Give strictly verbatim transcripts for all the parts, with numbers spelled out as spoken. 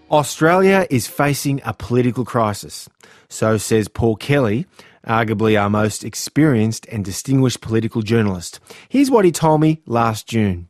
Australia is facing a political crisis. So says Paul Kelly, arguably our most experienced and distinguished political journalist. Here's what he told me last June.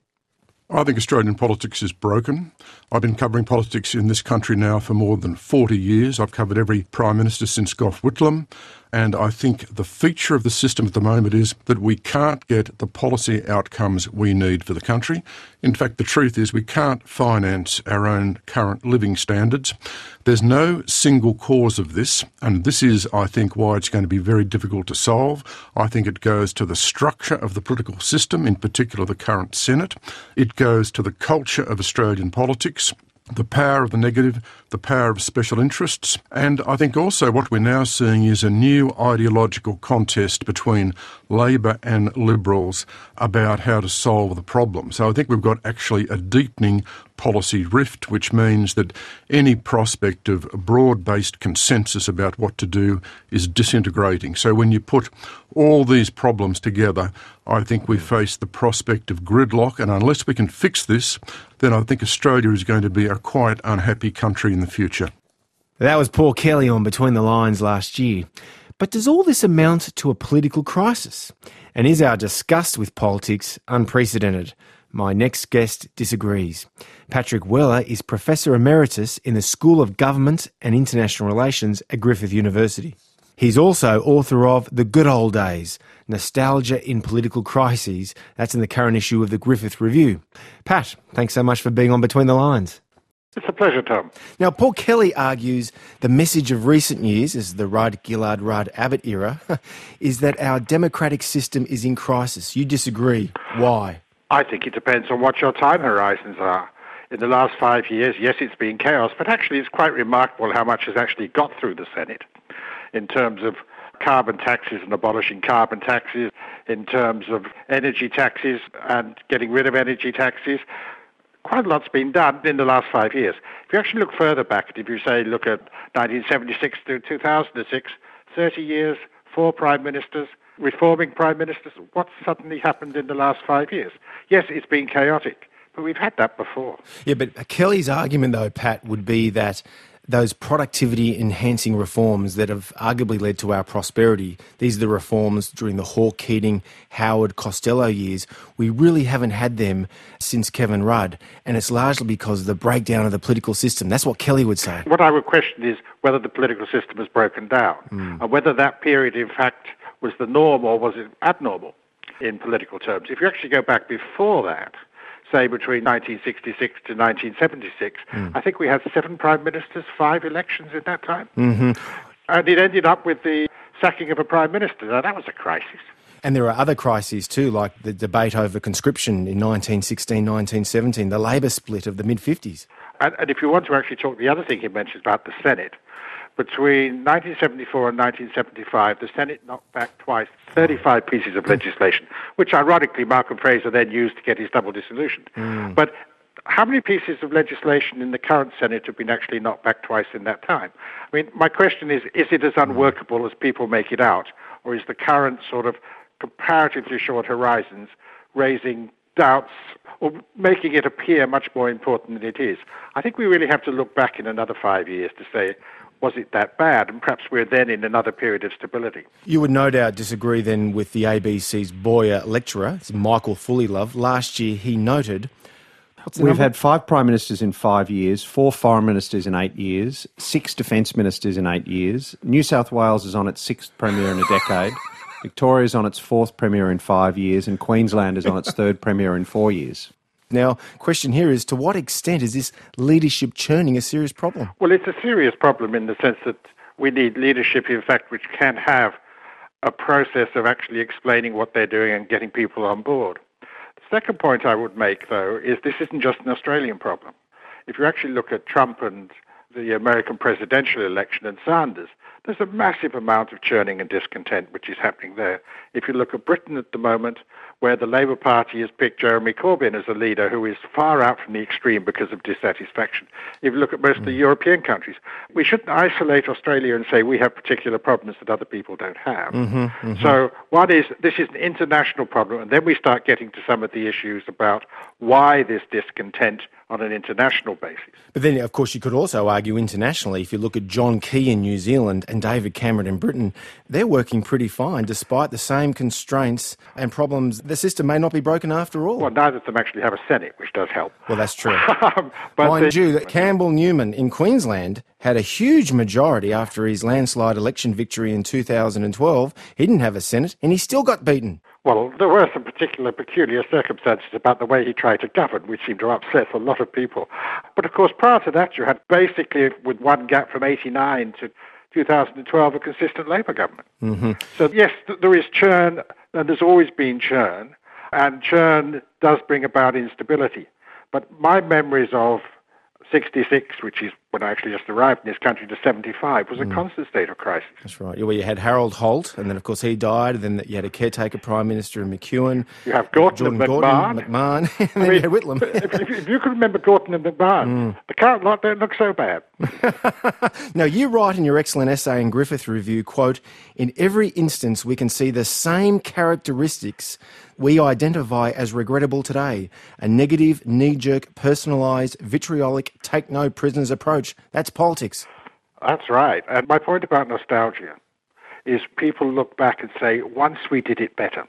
I think Australian politics is broken. I've been covering politics in this country now for more than forty years. I've covered every Prime Minister since Gough Whitlam. And I think the feature of the system at the moment is that we can't get the policy outcomes we need for the country. In fact, the truth is we can't finance our own current living standards. There's no single cause of this, and this is, I think, why it's going to be very difficult to solve. I think it goes to the structure of the political system, in particular the current Senate. It goes to the culture of Australian politics, the power of the negative, the power of special interests, and I think also what we're now seeing is a new ideological contest between Labor and Liberals about how to solve the problem. So I think we've got actually a deepening policy rift, which means that any prospect of a broad-based consensus about what to do is disintegrating. So when you put all these problems together, I think we face the prospect of gridlock, and unless we can fix this, then I think Australia is going to be a quite unhappy country in the future. That was Paul Kelly on Between the Lines last year. But does all this amount to a political crisis? And is our disgust with politics unprecedented? My next guest disagrees. Patrick Weller is Professor Emeritus in the School of Government and International Relations at Griffith University. He's also author of The Good Old Days, Nostalgia in Political Crises. That's in the current issue of the Griffith Review. Pat, thanks so much for being on Between the Lines. It's a pleasure, Tom. Now, Paul Kelly argues the message of recent years, as the Rudd-Gillard-Rudd-Abbott era, is that our democratic system is in crisis. You disagree. Why? I think it depends on what your time horizons are. In the last five years, yes, it's been chaos, but actually it's quite remarkable how much has actually got through the Senate in terms of carbon taxes and abolishing carbon taxes, in terms of energy taxes and getting rid of energy taxes. Quite a lot's been done in the last five years. If you actually look further back, if you say look at nineteen seventy-six to two thousand six, thirty years, four prime ministers, reforming prime ministers, what suddenly happened in the last five years? Yes, it's been chaotic, but we've had that before. Yeah, but Kelly's argument, though, Pat, would be that those productivity-enhancing reforms that have arguably led to our prosperity, these are the reforms during the Hawke, Keating, Howard, Costello years, we really haven't had them since Kevin Rudd, and it's largely because of the breakdown of the political system. That's what Kelly would say. What I would question is whether the political system has broken down, mm. and whether that period, in fact, was the norm or was it abnormal in political terms. If you actually go back before that, say between nineteen sixty-six to nineteen seventy-six, mm. I think we had seven prime ministers, five elections in that time. Mm-hmm. And it ended up with the sacking of a prime minister. Now, that was a crisis. And there are other crises too, like the debate over conscription in nineteen sixteen, nineteen seventeen, the Labor split of the mid-fifties. And, and if you want to actually talk, the other thing he mentioned about the Senate, between nineteen seventy-four and nineteen seventy-five, the Senate knocked back twice thirty-five pieces of legislation, which ironically Malcolm Fraser then used to get his double dissolution. Mm. But how many pieces of legislation in the current Senate have been actually knocked back twice in that time? I mean, my question is, is it as unworkable as people make it out, or is the current sort of comparatively short horizons raising doubts or making it appear much more important than it is? I think we really have to look back in another five years to say, was it that bad? And perhaps we're then in another period of stability. You would no doubt disagree then with the A B C's Boyer lecturer, it's Michael Fullilove. Last year he noted... We've number? had five prime ministers in five years, four foreign ministers in eight years, six defence ministers in eight years. New South Wales is on its sixth premier in a decade. Victoria is on its fourth premier in five years, and Queensland is on its third premier in four years. Now, question here is, to what extent is this leadership churning a serious problem? Well, it's a serious problem in the sense that we need leadership, in fact, which can have a process of actually explaining what they're doing and getting people on board. The second point I would make, though, is this isn't just an Australian problem. If you actually look at Trump and the American presidential election and Sanders, there's a massive amount of churning and discontent which is happening there. If you look at Britain at the moment, where the Labour Party has picked Jeremy Corbyn as a leader who is far out from the extreme because of dissatisfaction. If you look at most mm. of the European countries, we shouldn't isolate Australia and say we have particular problems that other people don't have. Mm-hmm, mm-hmm. So one is, this is an international problem, and then we start getting to some of the issues about why this discontent on an international basis. But then, of course, you could also argue internationally, if you look at John Key in New Zealand and David Cameron in Britain, they're working pretty fine despite the same constraints and problems. The system may not be broken after all. Well, neither of them actually have a Senate, which does help. Well, that's true. but Mind the, you, that Campbell Newman in Queensland had a huge majority after his landslide election victory in two thousand twelve. He didn't have a Senate, and he still got beaten. Well, there were some particular peculiar circumstances about the way he tried to govern, which seemed to upset a lot of people. But of course, prior to that, you had basically, with one gap from eighty-nine to two thousand twelve, a consistent Labour government. Mm-hmm. So yes, th- there is churn, and there's always been churn, and churn does bring about instability. But my memories of sixty-six, which is when I actually just arrived in this country, to seventy-five, was a mm. constant state of crisis. That's right. Well, you had Harold Holt, and then, of course, he died, and then you had a caretaker Prime Minister in McEwen. You have Gorton Jordan and McMahon. Gordon, McMahon, and then I mean, you had Whitlam. if, if, if you can remember Gorton and McMahon, mm. the current lot don't look so bad. Now, you write in your excellent essay in Griffith Review, quote, "In every instance we can see the same characteristics we identify as regrettable today, a negative, knee-jerk, personalised, vitriolic, take-no-prisoners approach. That's politics." That's right. And my point about nostalgia is people look back and say, once we did it better.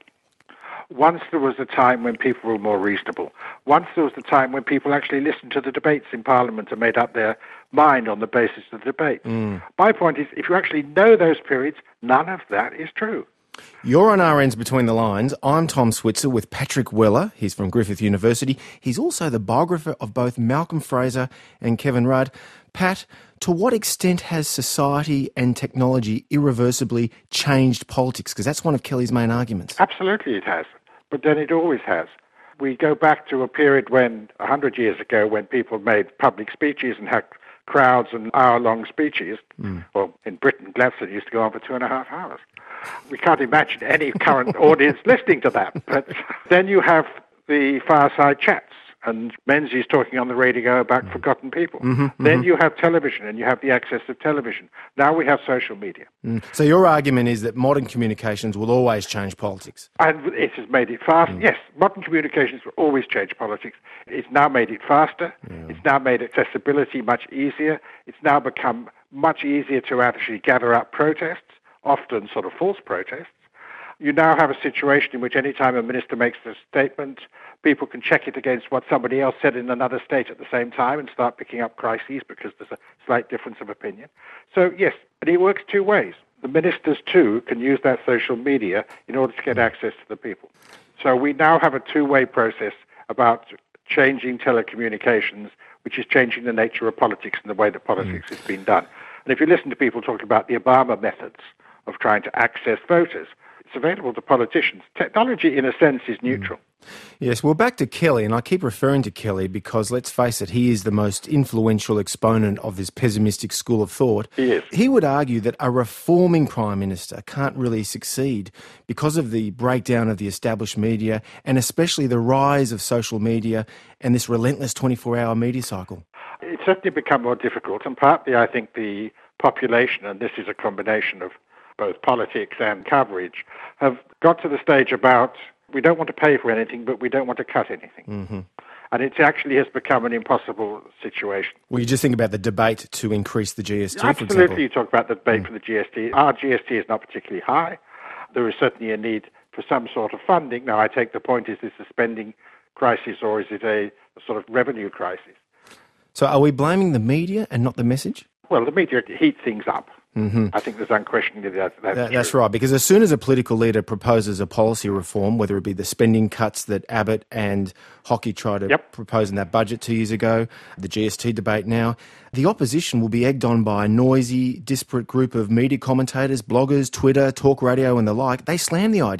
Once there was a time when people were more reasonable. Once there was a time when people actually listened to the debates in Parliament and made up their mind on the basis of the debate. Mm. My point is, if you actually know those periods, none of that is true. You're on R N's Between the Lines. I'm Tom Switzer with Patrick Weller. He's from Griffith University. He's also the biographer of both Malcolm Fraser and Kevin Rudd. Pat, to what extent has society and technology irreversibly changed politics? Because that's one of Kelly's main arguments. Absolutely it has, but then it always has. We go back to a period when, a hundred years ago, when people made public speeches and had crowds and hour-long speeches. Mm. Well, in Britain, Gladstone used to go on for two and a half hours. We can't imagine any current audience listening to that. But then you have the fireside chats, and Menzies talking on the radio about mm. forgotten people. Mm-hmm, then mm-hmm. you have television, and you have the access of television. Now we have social media. Mm. So your argument is that modern communications will always change politics? And it has made it fast. Mm. Yes, modern communications will always change politics. It's now made it faster. Yeah. It's now made accessibility much easier. It's now become much easier to actually gather up protests, often sort of false protests. You now have a situation in which any time a minister makes a statement, people can check it against what somebody else said in another state at the same time and start picking up crises because there's a slight difference of opinion. So, yes, and it works two ways. The ministers, too, can use that social media in order to get access to the people. So we now have a two-way process about changing telecommunications, which is changing the nature of politics and the way that politics mm. has been done. And if you listen to people talking about the Obama methods of trying to access voters, it's available to politicians. Technology, in a sense, is neutral. Yes, well, back to Kelly, and I keep referring to Kelly because, let's face it, he is the most influential exponent of this pessimistic school of thought. He is. He would argue that a reforming Prime Minister can't really succeed because of the breakdown of the established media and especially the rise of social media and this relentless twenty-four hour media cycle. It's certainly become more difficult, and partly I think the population, and this is a combination of both politics and coverage, have got to the stage about we don't want to pay for anything, but we don't want to cut anything. Mm-hmm. And it actually has become an impossible situation. Well, you just think about the debate to increase the G S T, Absolutely, for example. you talk about the debate mm. for the G S T. Our G S T is not particularly high. There is certainly a need for some sort of funding. Now, I take the point, is this a spending crisis or is it a, a sort of revenue crisis? So are we blaming the media and not the message? Well, the media heat things up. Mm-hmm. I think there's unquestionably that, that's that, true. That's right, because as soon as a political leader proposes a policy reform, whether it be the spending cuts that Abbott and Hockey tried to yep. propose in that budget two years ago, the G S T debate now, the opposition will be egged on by a noisy, disparate group of media commentators, bloggers, Twitter, talk radio and the like. They slam the idea.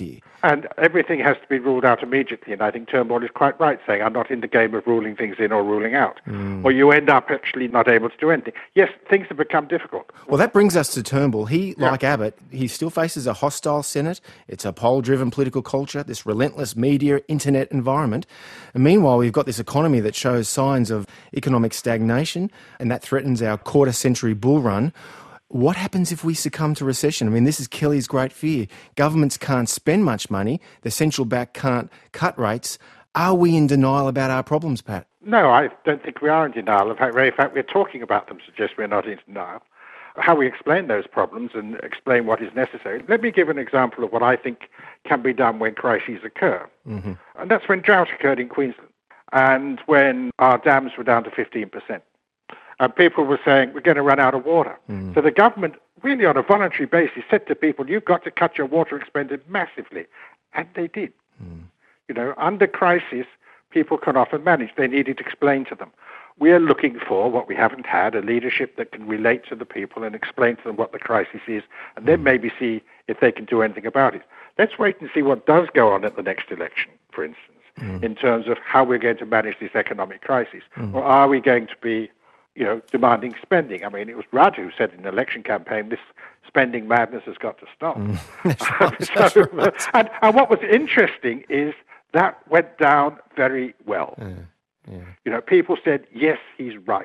And everything has to be ruled out immediately. And I think Turnbull is quite right, saying, I'm not in the game of ruling things in or ruling out. Mm. Or you end up actually not able to do anything. Yes, things have become difficult. Well, that brings us to Turnbull. He, yeah. like Abbott, he still faces a hostile Senate. It's a poll-driven political culture, this relentless media, internet environment. And meanwhile, we've got this economy that shows signs of economic stagnation, and that threatens our quarter-century bull run. What happens if we succumb to recession? I mean, this is Kelly's great fear. Governments can't spend much money. The central bank can't cut rates. Are we in denial about our problems, Pat? No, I don't think we are in denial. In fact, very fact we're talking about them suggests we're not in denial. How we explain those problems and explain what is necessary. Let me give an example of what I think can be done when crises occur. Mm-hmm. And that's when drought occurred in Queensland and when our dams were down to fifteen percent. And people were saying, we're going to run out of water. Mm. So the government, really on a voluntary basis, said to people, you've got to cut your water expenditure massively. And they did. Mm. You know, under crisis, people can often manage. They needed to explain to them. We are looking for what we haven't had, a leadership that can relate to the people and explain to them what the crisis is, and then maybe see if they can do anything about it. Let's wait and see what does go on at the next election, for instance, mm. in terms of how we're going to manage this economic crisis. Mm. Or are we going to be you know, demanding spending? I mean, it was Rudd who said in the election campaign, this spending madness has got to stop. Mm. That's right, that's so, right. and, and what was interesting is that went down very well. Yeah, yeah. You know, people said, yes, he's right.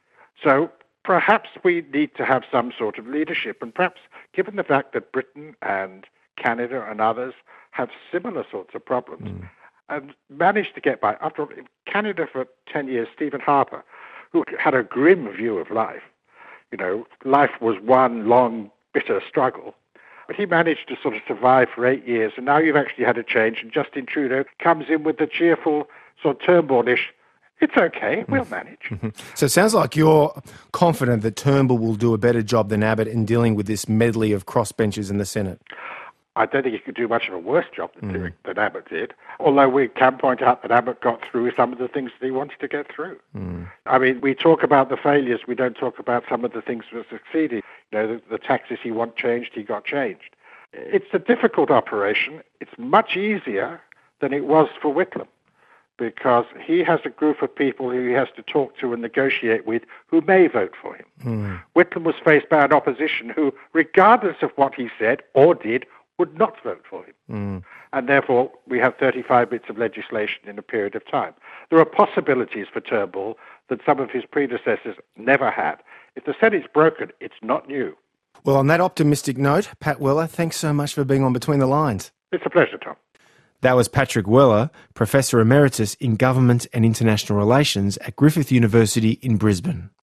So perhaps we need to have some sort of leadership, and perhaps given the fact that Britain and Canada and others have similar sorts of problems, mm. and managed to get by. After all, in Canada for ten years, Stephen Harper, who had a grim view of life. You know, life was one long, bitter struggle. But he managed to sort of survive for eight years, and now you've actually had a change, and Justin Trudeau comes in with the cheerful, sort of Turnbull-ish, it's okay, we'll manage. Mm-hmm. So it sounds like you're confident that Turnbull will do a better job than Abbott in dealing with this medley of crossbenchers in the Senate. I don't think he could do much of a worse job than, mm. than Abbott did, although we can point out that Abbott got through some of the things that he wanted to get through. Mm. I mean, we talk about the failures, we don't talk about some of the things that succeeded. You know, the, the taxes he wanted changed, he got changed. It's a difficult operation. It's much easier than it was for Whitlam, because he has a group of people who he has to talk to and negotiate with who may vote for him. Mm. Whitlam was faced by an opposition who, regardless of what he said or did, would not vote for him. Mm. And therefore, we have thirty-five bits of legislation in a period of time. There are possibilities for Turnbull that some of his predecessors never had. If the Senate's broken, it's not new. Well, on that optimistic note, Pat Weller, thanks so much for being on Between the Lines. It's a pleasure, Tom. That was Patrick Weller, Professor Emeritus in Government and International Relations at Griffith University in Brisbane.